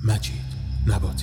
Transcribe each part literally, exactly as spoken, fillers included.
مجید نباتی.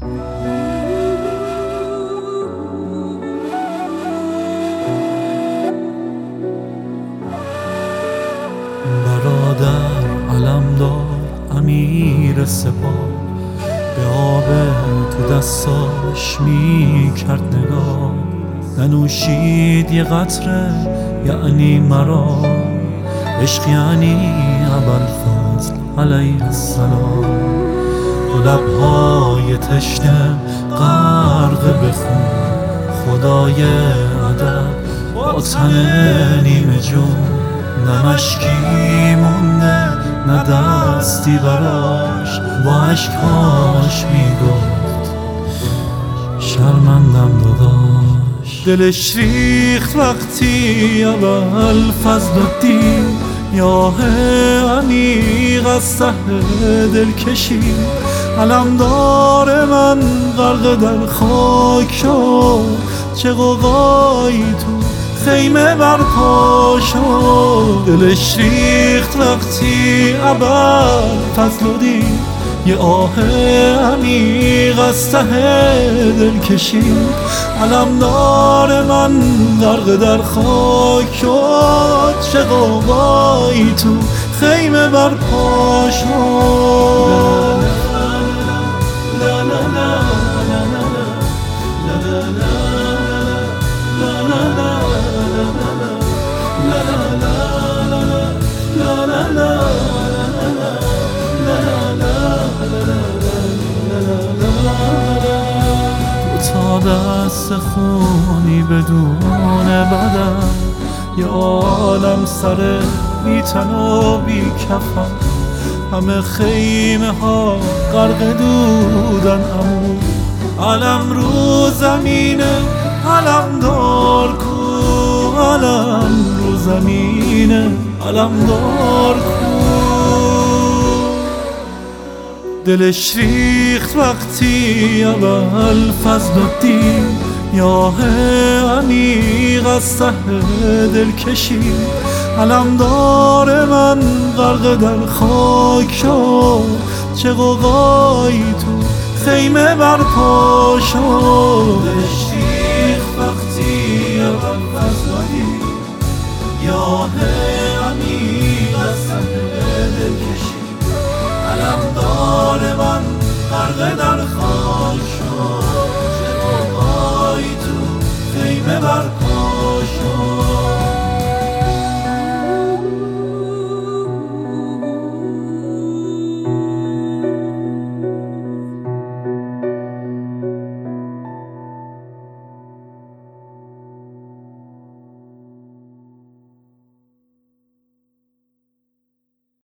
برادر علمدار امیر سپاه، به آب تو دستاش می کرد نگاه. ننوشید یه قطره یعنی مرا، عشق یعنی ابوالفضل علیه السلام. و لبهای تشنه غرق به خون، خدای ادب با تن نیمه جون. نه مشکی مونده نه دستی براش، با عشقاش میگفت شرمندم داداش. دلش ریخت وقتی ابوالفضل دید، یا عمیق از ته دل کشید. علمدار من غرق در خاک شد، چه غوغایی تو خیمه برپا شد. دلش ریخت وقتی ابوالفضل دید، یه آه عمیق از ته دل کشید. علمدار من غرق در خاک شد، چه غوغایی تو خیمه برپا شد. تا دست خونی بدون بدن، یه عالم سر بی تن و بی کفن. همه خیمه ها غرق دودن، امو علم رو زمینه، علمدار کو، علم رو زمینه، علمدار کو. دلش ریخت وقتی ابوالفضل دید، یا عمیق از ته دل کشید. علمدار من غرق در خاک شد، چه غوغایی تو خیمه برپا شد. دلش ریخت وقتی ابوالفضل دید، یا عمیق از ته دل کشید. علمدار من غرق در خاک